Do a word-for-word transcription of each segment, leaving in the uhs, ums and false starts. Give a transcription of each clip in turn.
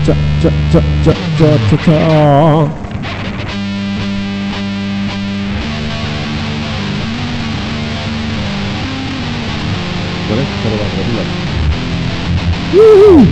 cha cha cha cha cha cha cha. Boleh, kalau bang dulu. Woo!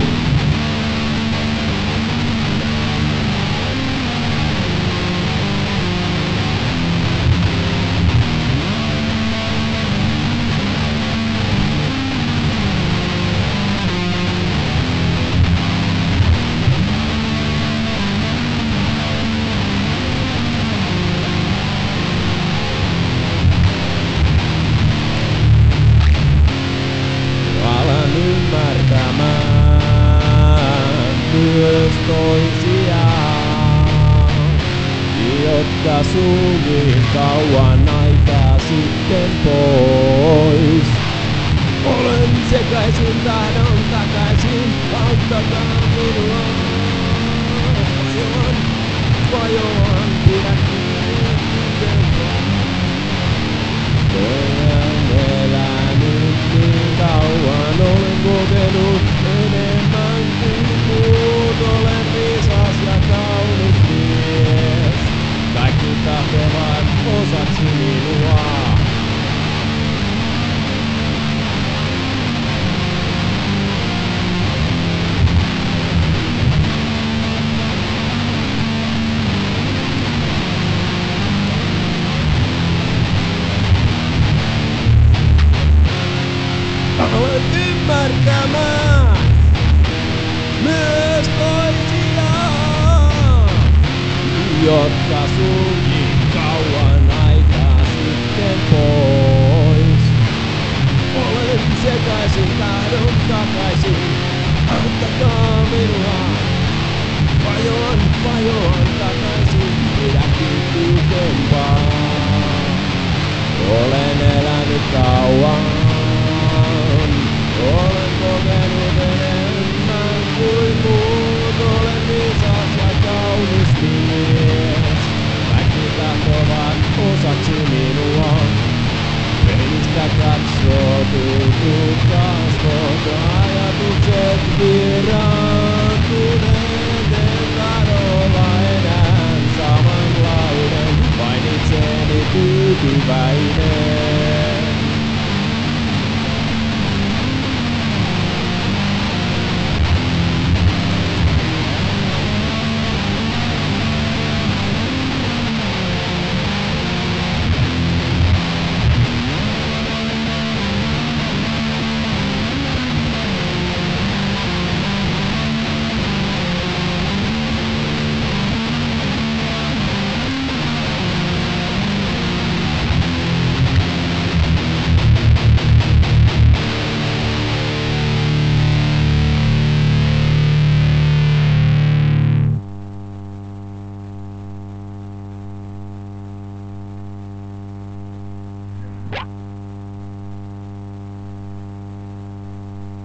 Ymmärtämään myös toisiaan, jotka suljiin kauan aikaa sitten pois. Olen sekaisin, tahdon takaisin, auttakaa minua. Vajoan, vajoan, pidä kiinni kuitenkaan. Olen elänyt niin kauan, olen kokenut enemmän kuin muut. Olen viisas ja kaunis mies, kaikki tahtovat osaksi minua. Aloin ymmärtämään myös toisiaan, jotka sulki kauan aikaa sitten pois. Olen sekaisin, tahdon takaisin, auttakaa minua. Vajoan, vajoan takaisin, pidäkin tiukempaa. Olen elänyt kauan. Olen kokenut enemmän kuin muut, olen viisas ja kaunis mies. Kaikki tahtovat osaksi minua, pelistä katsoo tutut kasvot, ajatukset viraan.